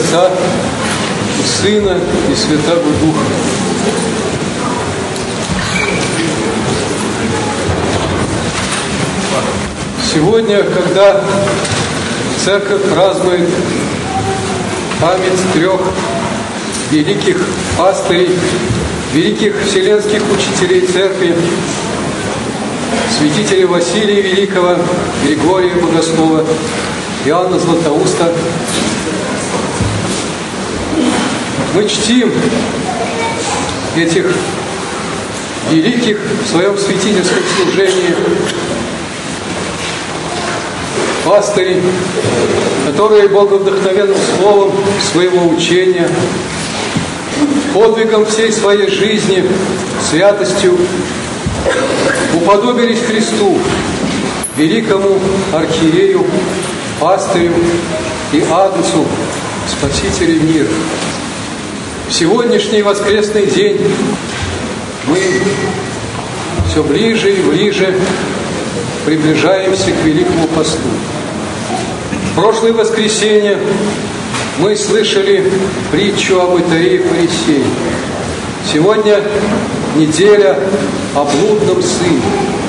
Отца и Сына и Святаго Духа. Сегодня, когда Церковь празднует память 3 великих пастырей, великих вселенских учителей Церкви, святителя Василия Великого, Григория Богослова, Иоанна Златоуста, мы чтим этих великих в своем святительском служении пастырей, которые боговдохновенным словом своего учения, подвигом всей своей жизни, святостью уподобились Христу, великому архиерею, пастырю и Агнцу, Спасителю мира. В сегодняшний воскресный день мы все ближе и ближе приближаемся к Великому посту. В прошлое воскресенье мы слышали притчу о мытаре и фарисее. Сегодня неделя о блудном сыне.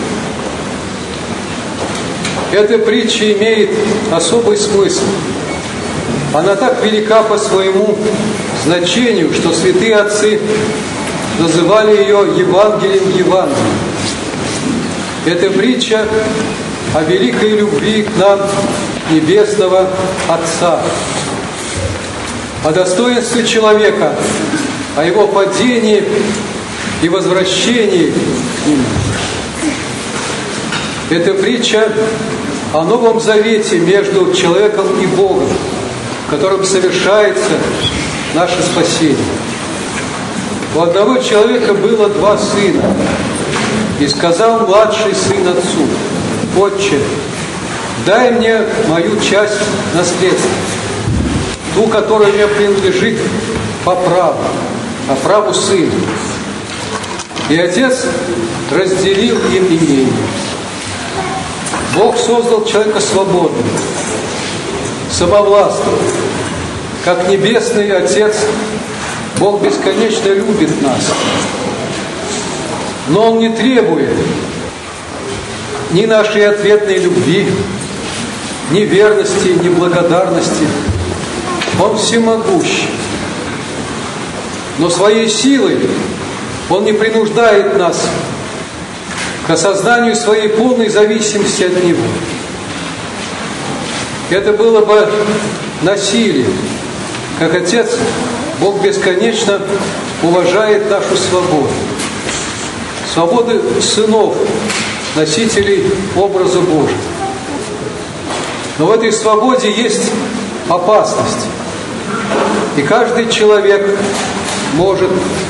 Эта притча имеет особый смысл. Она так велика по своему значению, что святые отцы называли ее Евангелием Евангелия. Это притча о великой любви к нам Небесного Отца, о достоинстве человека, о его падении и возвращении к нему. Это притча о Новом Завете между человеком и Богом, в котором совершается наше спасение. У одного человека было 2 сына, и сказал младший сын отцу: «Отче, дай мне мою часть наследства, ту, которая мне принадлежит по праву сына». И отец разделил им имение. Бог создал человека свободным, самовластным. Как Небесный Отец, Бог бесконечно любит нас. Но Он не требует ни нашей ответной любви, ни верности, ни благодарности. Он всемогущ. Но своей силой Он не принуждает нас к осознанию своей полной зависимости от Него. Это было бы насилие. Как Отец, Бог бесконечно уважает нашу свободу. Свободу сынов, носителей образа Божьего. Но в этой свободе есть опасность. И каждый человек может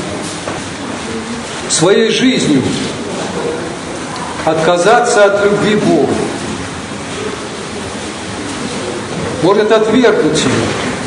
своей жизнью отказаться от любви Бога. Может отвергнуть ее.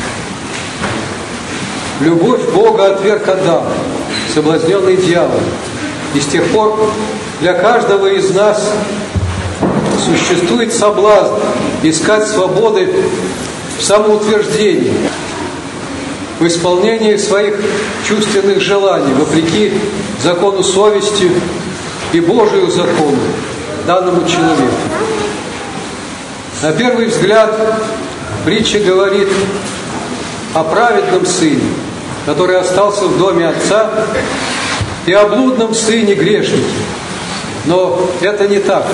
Любовь Бога отверг Адам, соблазненный дьяволом. И с тех пор для каждого из нас существует соблазн искать свободы в самоутверждении, в исполнении своих чувственных желаний, вопреки закону совести и Божию закону, данному человеку. На первый взгляд притча говорит о праведном сыне, который остался в доме отца, и о блудном сыне грешнике. Но это не так.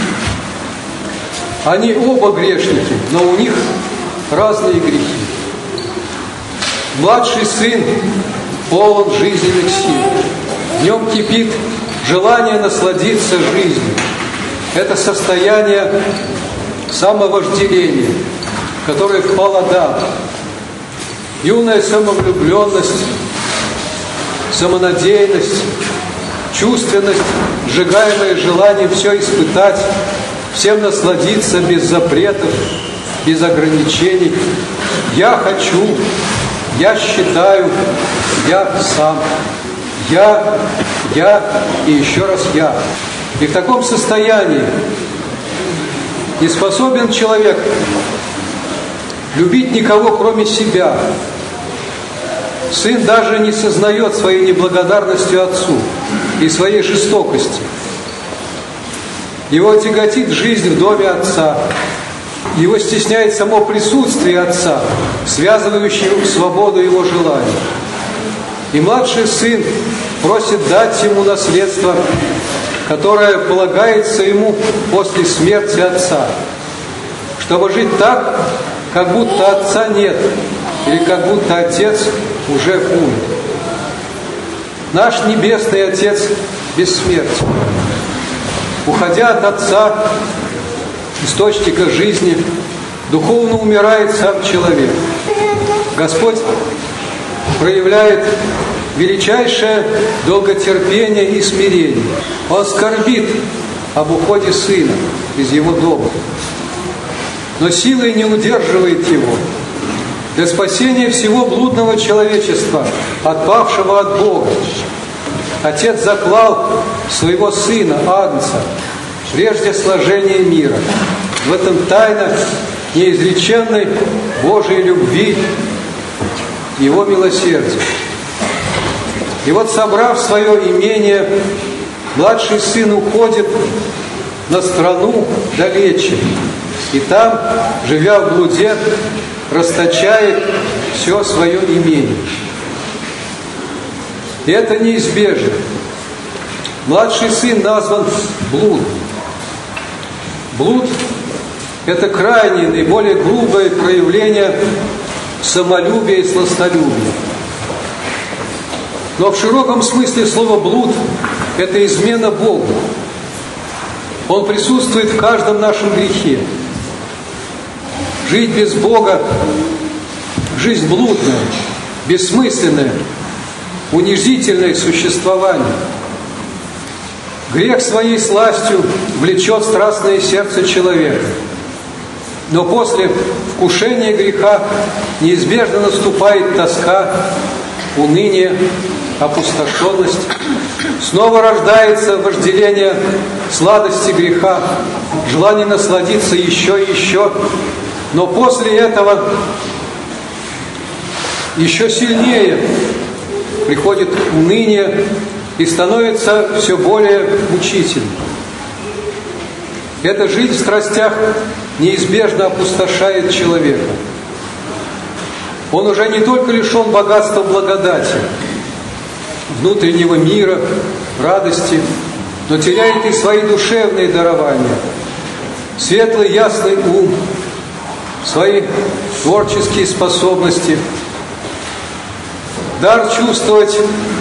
Они оба грешники, но у них разные грехи. Младший сын полон жизненных сил. В нем кипит желание насладиться жизнью. Это состояние самовожделения, в которое впал Адам. Юная самовлюбленность, самонадеянность, чувственность, сжигаемое желание все испытать, всем насладиться без запретов, без ограничений. Я хочу, я считаю, я сам. Я и еще раз я. И в таком состоянии не способен человек любить никого, кроме себя, сын даже не сознает своей неблагодарности отцу и своей жестокости. Его тяготит жизнь в доме отца. Его стесняет само присутствие отца, связывающее свободу его желаний. И младший сын просит дать ему наследство, которое полагается ему после смерти отца, чтобы жить так, как будто отца нет, или как будто отец уже умер. Наш Небесный Отец бессмертен. Уходя от Отца, источника жизни, духовно умирает сам человек. Господь проявляет величайшее долготерпение и смирение. Он скорбит об уходе сына из его дома, но силой не удерживает его. Для спасения всего блудного человечества, отпавшего от Бога, Отец заклал своего Сына, Агнца, прежде сложения мира. В этом тайна неизреченной Божьей любви, Его милосердия. И вот, собрав свое имение, младший сын уходит на страну далече, и там, живя в блуде, расточает все свое имение. И это неизбежно. Младший сын назван блудом. Блуд – это крайнее, наиболее грубое проявление самолюбия и сластолюбия. Но в широком смысле слова «блуд» – это измена Богу. Он присутствует в каждом нашем грехе. Жить без Бога – жизнь блудная, бессмысленная, унизительное существование. Грех своей сластью влечет страстное сердце человека. Но после вкушения греха неизбежно наступает тоска, уныние, опустошенность. Снова рождается вожделение сладости греха, желание насладиться еще и еще. Но после этого еще сильнее приходит уныние и становится все более мучительным. Эта жизнь в страстях неизбежно опустошает человека. Он уже не только лишен богатства благодати, внутреннего мира, радости, но теряет и свои душевные дарования, светлый, ясный ум, свои творческие способности, дар чувствовать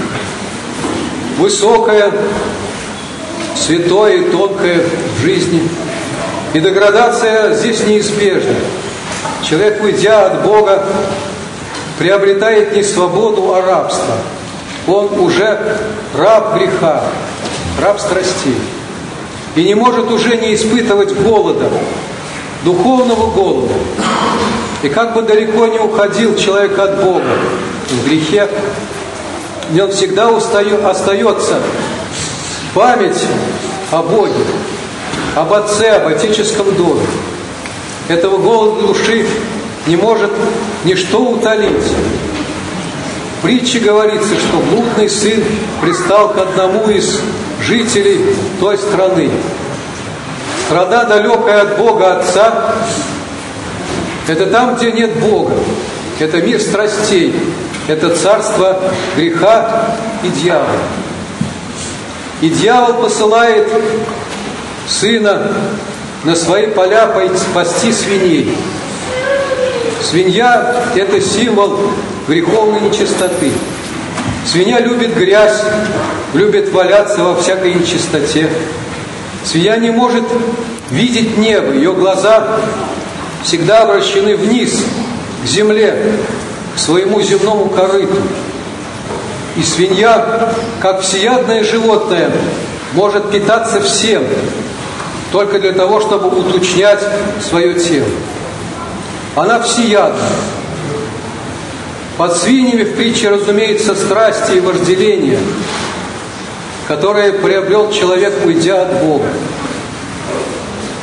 высокое, святое и тонкое в жизни. И деградация здесь неизбежна. Человек, уйдя от Бога, приобретает не свободу, а рабство. Он уже раб греха, раб страстей. И не может уже не испытывать голода, духовного голода. И как бы далеко не уходил человек от Бога в грехе, он всегда остается память о Боге, об Отце, об Отеческом доме. Этого голода души не может ничто утолить. В притче говорится, что блудный сын пристал к одному из жителей той страны. Страна, далекая от Бога Отца, это там, где нет Бога. Это мир страстей. Это царство греха и дьявола. И дьявол посылает сына на свои поля пасти свиней. Свинья – это символ греховной нечистоты. Свинья любит грязь, любит валяться во всякой нечистоте. Свинья не может видеть небо, ее глаза всегда обращены вниз, к земле, к своему земному корыту. И свинья, как всеядное животное, может питаться всем, только для того, чтобы уточнять свое тело. Она всеядна. Под свиньями в притче, разумеется, страсти и вожделения, которые приобрел человек, уйдя от Бога.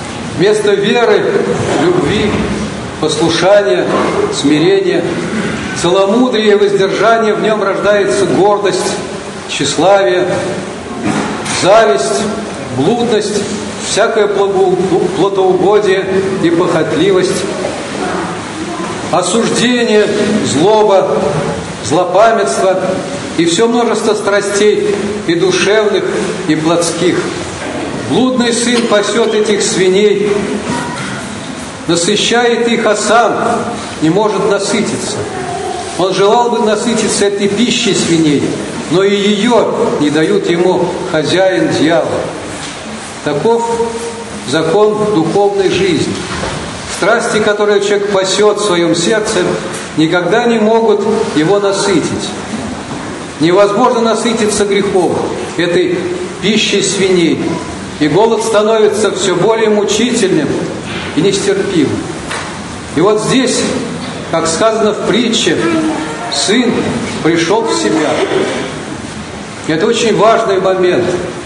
Вместо веры, любви, послушания, смирения целомудрие и воздержание, в нем рождается гордость, тщеславие, зависть, блудность, всякое плотоугодие и похотливость, осуждение, злоба, злопамятство и все множество страстей и душевных, и плотских. Блудный сын пасет этих свиней, насыщает их, а сам не может насытиться. Он желал бы насытиться этой пищей свиней, но и ее не дают ему хозяин дьявол. Таков закон духовной жизни. Страсти, которые человек пасет в своем сердце, никогда не могут его насытить. Невозможно насытиться грехом, этой пищей свиней. И голод становится все более мучительным и нестерпимым. И вот здесь, как сказано в притче, сын пришел в себя. Это очень важный момент.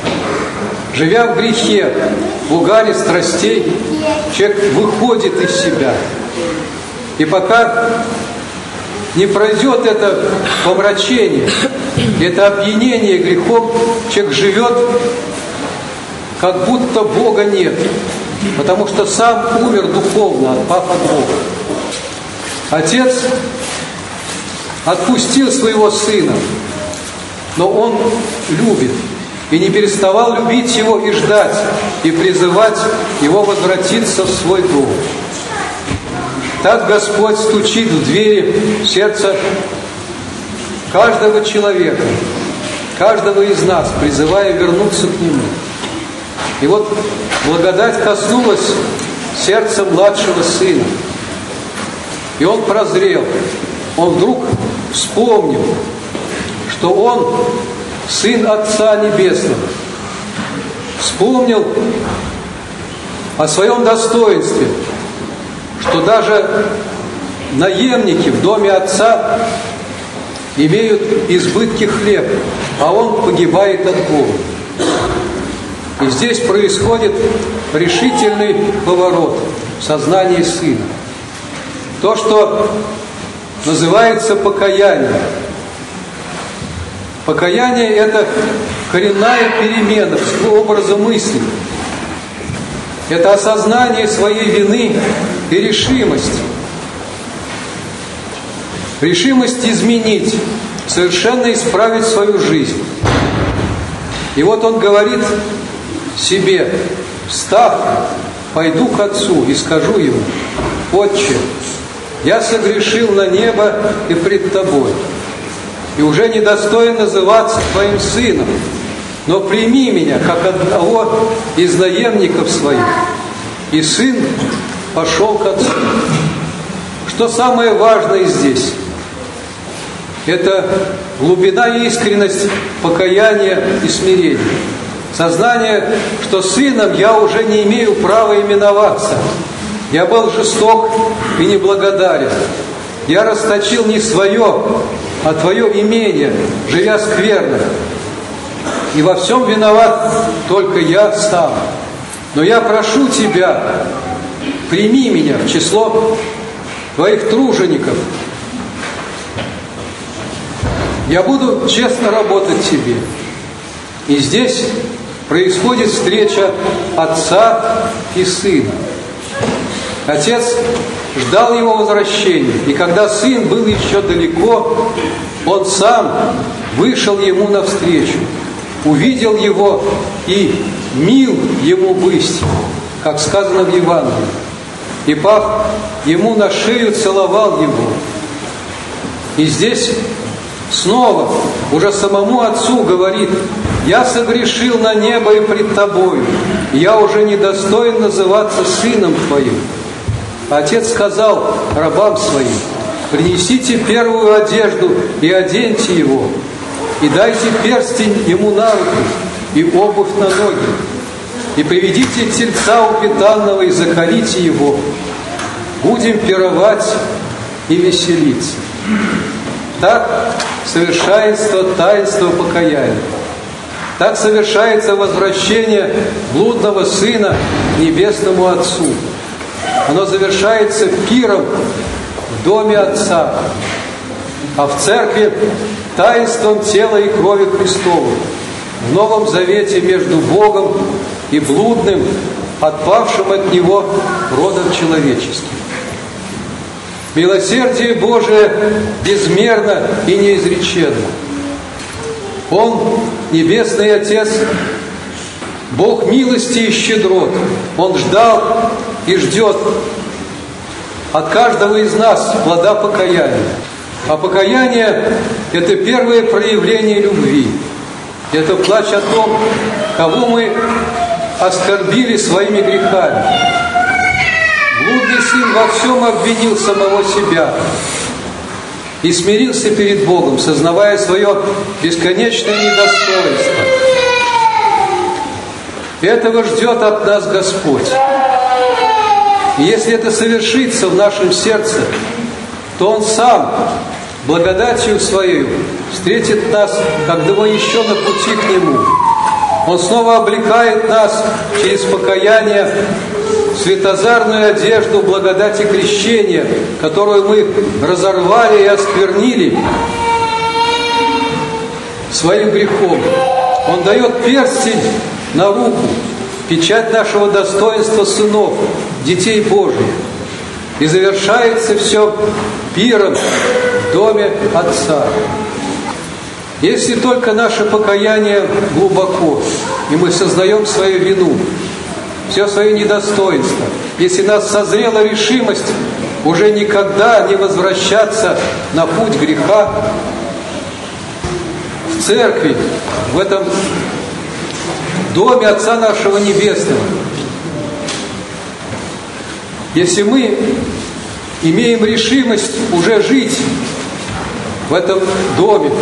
Живя в грехе, в угаре страстей, человек выходит из себя. И пока не пройдет это помрачение, это опьянение грехом, человек живет, как будто Бога нет, потому что сам умер духовно, отпав от Бога. Отец отпустил своего сына, но он любит и не переставал любить его и ждать, и призывать его возвратиться в свой дом. Так Господь стучит в двери сердца каждого человека, каждого из нас, призывая вернуться к Нему. И вот благодать коснулась сердца младшего сына. И он прозрел. Он вдруг вспомнил, что он сын Отца Небесного. Вспомнил о своем достоинстве, что даже наемники в доме Отца имеют избытки хлеба, а он погибает от голода. И здесь происходит решительный поворот в сознании сына. То, что называется покаяние. Покаяние – это коренная перемена всего образа мысли. Это осознание своей вины и решимость. Решимость изменить, совершенно исправить свою жизнь. И вот он говорит себе: «Встав, пойду к Отцу и скажу Ему: Отче, я согрешил на небо и пред Тобой, и уже недостоин называться Твоим сыном, но прими меня, как одного из наемников своих». И сын пошел к Отцу. Что самое важное здесь? Это глубина и искренность покаяния и смирения. Сознание, что сыном я уже не имею права именоваться. Я был жесток и неблагодарен. Я расточил не свое, а Твое имение, живя скверно. И во всем виноват только я сам. Но я прошу Тебя, прими меня в число Твоих тружеников. Я буду честно работать Тебе. И здесь происходит встреча Отца и Сына. Отец ждал его возвращения, и когда сын был еще далеко, он сам вышел ему навстречу, увидел его и мил ему быть, как сказано в Евангелии. И пав ему на шею, целовал его. И здесь снова уже самому Отцу говорит: «Я согрешил на небо и пред Тобою, и я уже недостоин называться сыном Твоим». Отец сказал рабам своим: «Принесите первую одежду и оденьте его, и дайте перстень ему на руку и обувь на ноги, и приведите тельца упитанного и заколите его. Будем пировать и веселиться». Так совершается таинство покаяния. Так совершается возвращение блудного сына к небесному Отцу. Оно завершается пиром в доме Отца. а в Церкви таинством тела и крови Христовой, в Новом Завете между Богом и блудным, отпавшим от Него родом человеческим. Милосердие Божие безмерно и неизреченно. Он, Небесный Отец, Бог милости и щедрот. Он ждал и ждет от каждого из нас плода покаяния. А покаяние – это первое проявление любви. Это плач о том, кого мы оскорбили своими грехами. Блудный сын во всем обвинил самого себя и смирился перед Богом, сознавая свое бесконечное недостоинство. Этого ждет от нас Господь. И если это совершится в нашем сердце, то Он Сам благодатью Своей встретит нас, когда мы еще на пути к Нему. Он снова облекает нас через покаяние в светозарную одежду благодати крещения, которую мы разорвали и осквернили своим грехом. Он дает перстень на руку, печать нашего достоинства сынов, детей Божьих. И завершается все пиром в доме Отца. Если только наше покаяние глубоко, и мы сознаем свою вину, все свое недостоинство, если нас созрела решимость уже никогда не возвращаться на путь греха, в Церкви, в этом доме Отца нашего Небесного, если мы имеем решимость уже жить в этом доме,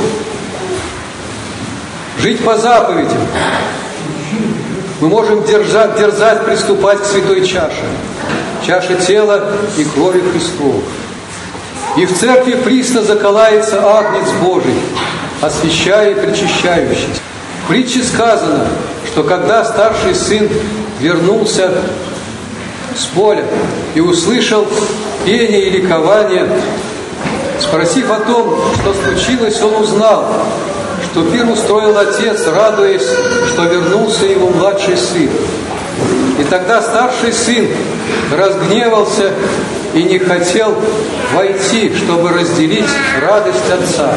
жить по заповедям, мы можем дерзать приступать к святой чаше, чаше тела и крови Христова. И в Церкви присно заколается Агнец Божий, освящая и причащающий. В притче сказано, что когда старший сын вернулся с поля и услышал пение и ликование, спросив о том, что случилось, он узнал, что пир устроил отец, радуясь, что вернулся его младший сын. И тогда старший сын разгневался и не хотел войти, чтобы разделить радость отца.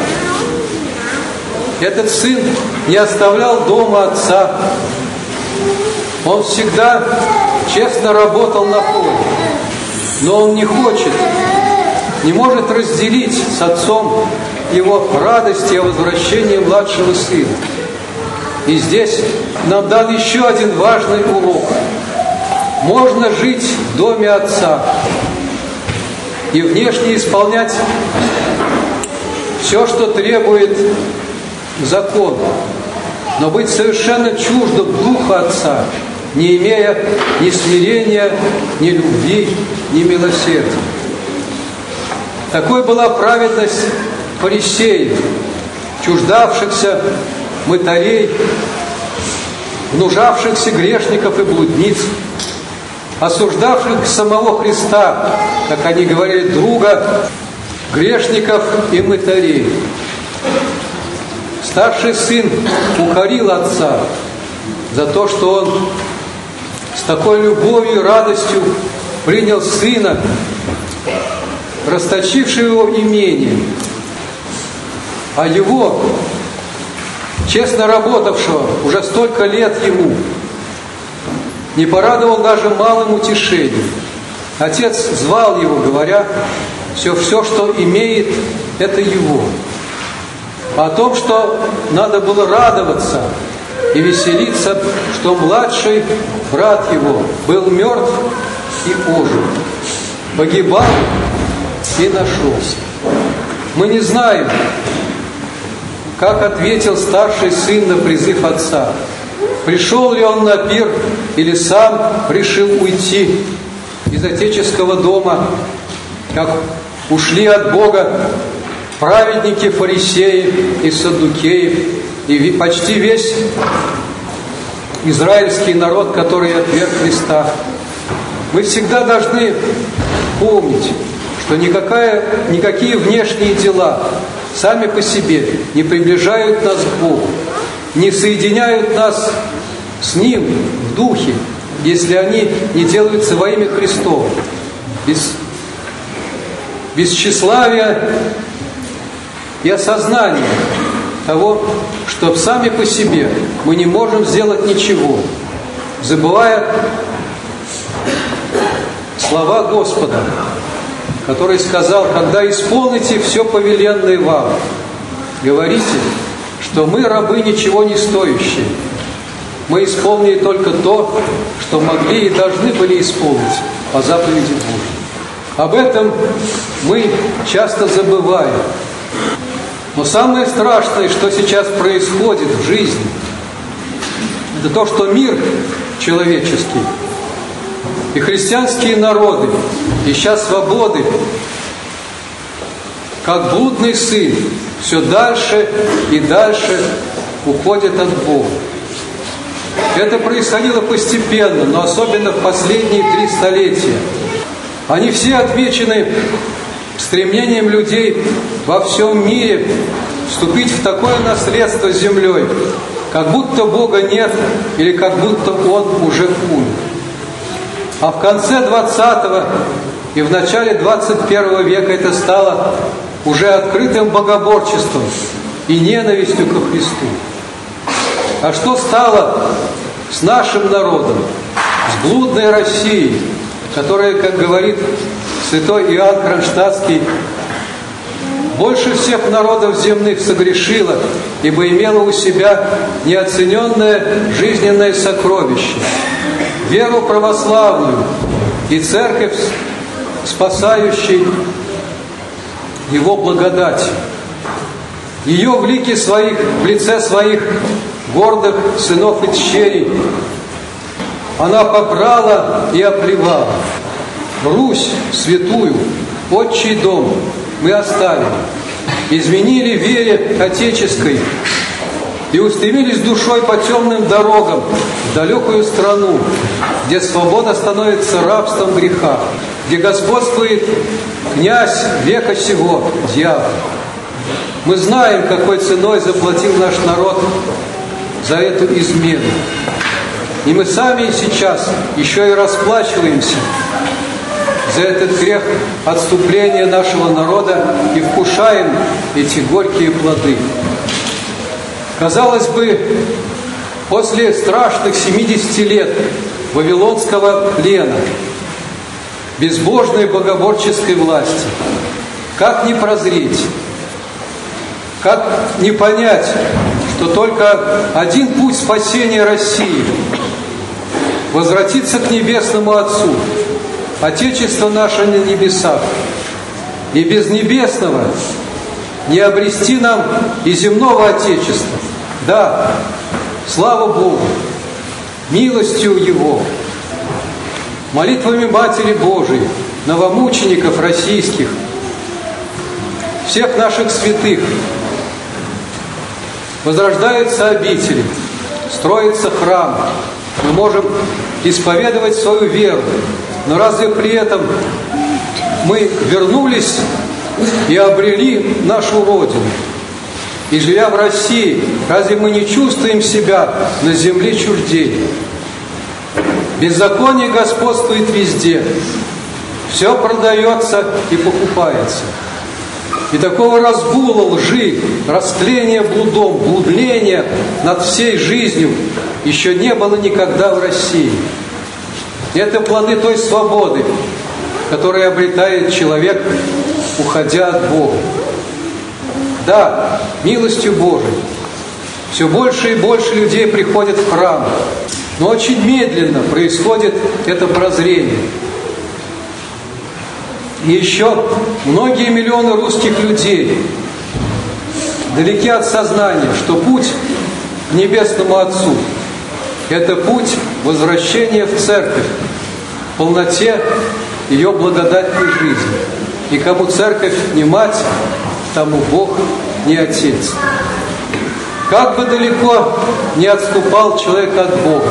Этот сын не оставлял дома отца. Он всегда честно работал на поле, но он не может разделить с отцом его радости о возвращении младшего сына. И здесь нам дан еще один важный урок. Можно жить в доме Отца и внешне исполнять все, что требует закон, но быть совершенно чуждым духа Отца, не имея ни смирения, ни любви, ни милосердия. Такой была праведность фарисеев, чуждавшихся мытарей, внушавшихся грешников и блудниц, осуждавших самого Христа, как они говорили, друга грешников и мытарей. Старший сын укорил отца за то, что он с такой любовью и радостью принял сына, расточившего его имение, а его, честно работавшего уже столько лет ему, не порадовал даже малым утешением. Отец звал его, говоря, все, что имеет, это его. О том, что надо было радоваться и веселиться, что младший брат его был мертв и ожил, погибал и нашелся. Мы не знаем, как ответил старший сын на призыв отца. Пришел ли он на пир или сам решил уйти из отеческого дома, как ушли от Бога праведники, фарисеи и саддукеи, и почти весь израильский народ, который отверг Христа. Мы всегда должны помнить, что никакие внешние дела сами по себе не приближают нас к Богу, не соединяют нас с Ним в духе, если они не делаются во имя Христово, без тщеславия и осознания того, что сами по себе мы не можем сделать ничего, забывая слова Господа, который сказал: когда исполните все повеленное вам, говорите, что мы рабы ничего не стоящие. Мы исполнили только то, что могли и должны были исполнить по заповеди Божьей. Об этом мы часто забываем. Но самое страшное, что сейчас происходит в жизни, это то, что мир человеческий и христианские народы, ища свободы, как блудный сын, все дальше и дальше уходят от Бога. Это происходило постепенно, но особенно в последние 3 столетия. Они все отмечены стремлением людей во всем мире вступить в такое наследство с землей, как будто Бога нет или как будто Он уже умер. А в конце 20 и в начале 21 века это стало уже открытым богоборчеством и ненавистью ко Христу. А что стало с нашим народом, с блудной Россией, которая, как говорит святой Иоанн Кронштадтский, больше всех народов земных согрешила, ибо имела у себя неоцененное жизненное сокровище, веру православную и церковь, спасающей его благодатью. Ее в лике своих, в лице своих гордых сынов и дщерей она побрала и оплевала. Русь святую, отчий дом мы оставили, изменили вере отеческой и устремились душой по темным дорогам в далекую страну, где свобода становится рабством греха, где господствует князь века сего, дьявол. Мы знаем, какой ценой заплатил наш народ за эту измену. И мы сами сейчас еще и расплачиваемся за этот грех отступления нашего народа и вкушаем эти горькие плоды. Казалось бы, после страшных 70 лет вавилонского плена, безбожной богоборческой власти, как не прозреть, как не понять, что только один путь спасения России – возвратиться к Небесному Отцу, Отечество наше на небесах, и без Небесного не обрести нам и земного Отечества. Да, слава Богу, милостью Его, молитвами Матери Божией, новомучеников российских, всех наших святых, возрождаются обители, строится храм, мы можем исповедовать свою веру. Но разве при этом мы вернулись и обрели нашу Родину? И живя в России, разве мы не чувствуем себя на земле чуждей? Беззаконие господствует везде. Все продается и покупается. И такого разгула лжи, растления блудом, блудления над всей жизнью еще не было никогда в России. Это плоды той свободы, которую обретает человек, уходя от Бога. Да, милостью Божией все больше и больше людей приходят в храм, но очень медленно происходит это прозрение. И еще многие миллионы русских людей далеки от сознания, что путь к Небесному Отцу – это путь возвращения в церковь, в полноте ее благодатной жизни. И кому церковь не мать, тому Бог не Отец. Как бы далеко не отступал человек от Бога,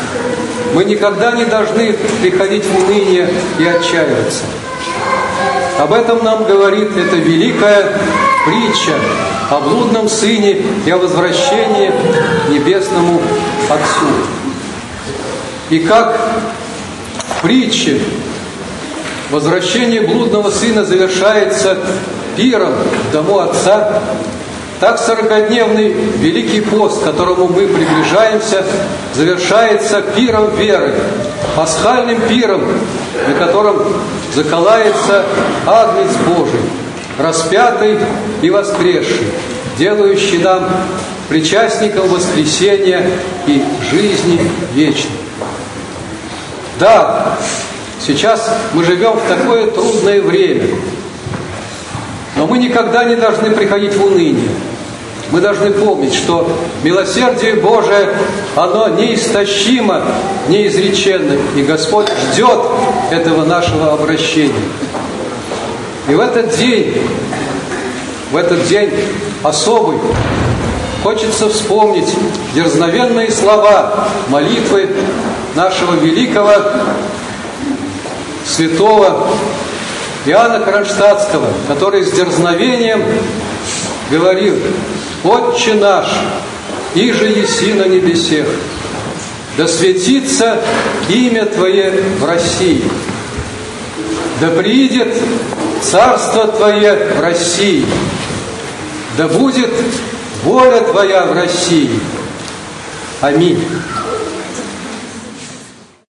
мы никогда не должны приходить в уныние и отчаиваться. Об этом нам говорит эта великая притча о блудном сыне и о возвращении к небесному Отцу. И как в притче возвращение блудного сына завершается пиром в дому Отца, так 40-дневный Великий пост, к которому мы приближаемся, завершается пиром веры, пасхальным пиром, на котором заколается Агнец Божий, распятый и воскресший, делающий нам причастником воскресения и жизни вечной. Да, сейчас мы живем в такое трудное время, но мы никогда не должны приходить в уныние. Мы должны помнить, что милосердие Божие, оно неистощимо, неизреченно, и Господь ждет этого нашего обращения. И в этот день особый, хочется вспомнить дерзновенные слова молитвы нашего великого святого Иоанна Кронштадтского, который с дерзновением говорил: «Отче наш, иже еси на небесех, да светится имя Твое в России, да приидет царство Твое в России, да будет воля Твоя в России. Аминь».